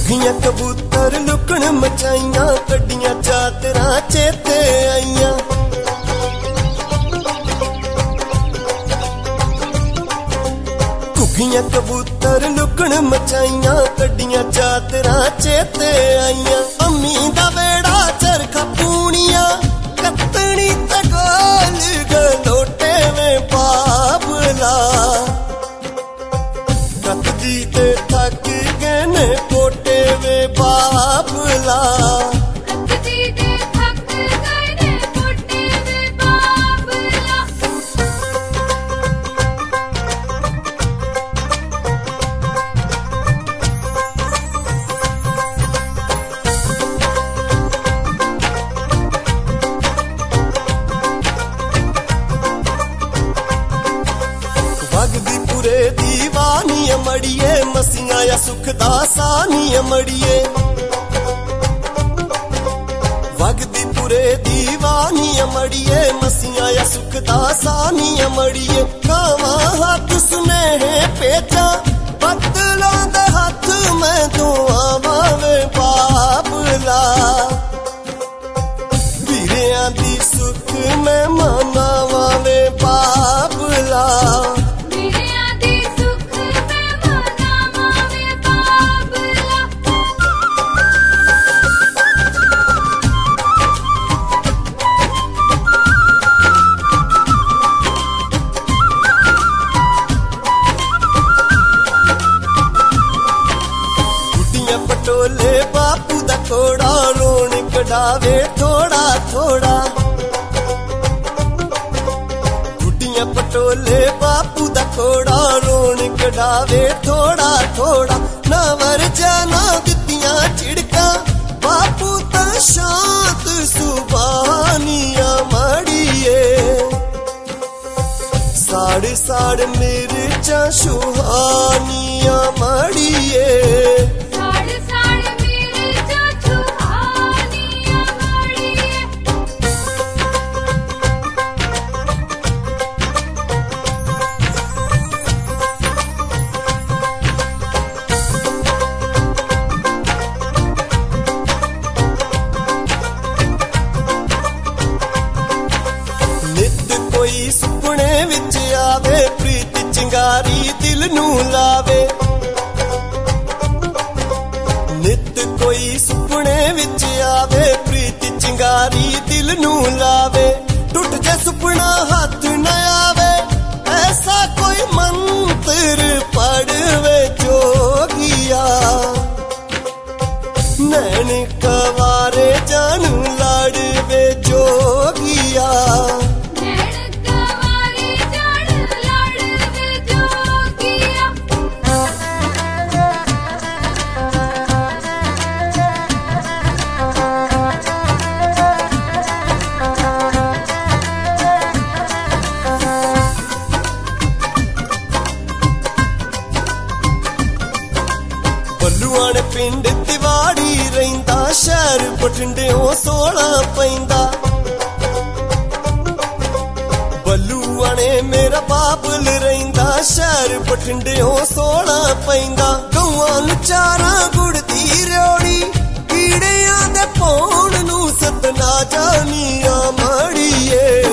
घुगियां कबूतर लुकण मचाइयां कड्डियां चादरां चेते आईयां। घुगियां कबूतर लुकण मचाइयां कड्डियां चादरां चेते आईयां। अम्मी दा वेड़ा चरखा पूनियां कत्तनी ते गोल गलोटे में बाबला कतदी ते थक गए ने कोटे वे बाबला। भगदी पुरे दीवानी अमड़िए मसिया या सुखदा सानी अमड़िए। भगदी पुरे दीवानी अमड़िए मसिया या सुखदा सानी अमड़िए। कावा हाथ सुनेहे पेचा बदलों दे हाथ में दुआवां वे बाबला। वीरियां दी सुख में मनावां वे बाबला। पटोले बापू दा कोड़ा रोन कढ़ावे थोड़ा थोड़ा। गुड्डियां पटोले बापू दा कोड़ा रोन कढ़ावे थोड़ा थोड़ा। ना वरजा ना दित्तियां झिड़का बापू ता शांत सुबानिया मड़िए। साड़ साड़ मिर्चा सुहानिया मड़िए। कोई सुपने विच आवे प्रीत चिंगारी दिल नू लावे। नित कोई सुपने विच आवे प्रीत चिंगारी दिल नू लावे। टूट जे सुपना हाथ न आवे ऐसा कोई मंत्र पढ़वे जोगिया। नैन कवारे जानू लाड़वे जोगिया। बलुआण पिंड तिवाड़ी रहिंदा शहर बठिंडियों सोला पैंदा। बलुआणे मेरा बाबल रहिंदा शहर बठिंडियों सोला पैंदा। गौआं नूं चारां गुड़ दी रयोड़ी कीड़ियां दे पौण नूं सतना जानिया मड़िए।